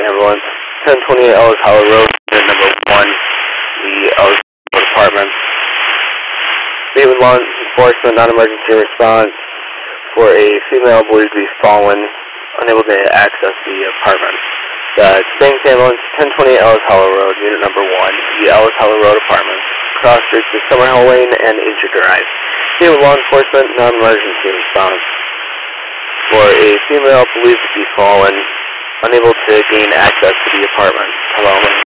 ambulance, 1028 Ellis Hollow Road, unit number 1, the Ellis Department. David law enforcement, non-emergency response for a female believed to be fallen, unable to access the apartment. The Banks ambulance, 1028 Ellis Hollow Road, unit number 1, the Ellis Hollow Road Apartment. Cross streets of Summerhill Lane and Incher Drive. David law enforcement, non-emergency response for a female believed to be fallen, unable to gain access to the apartment. Hello.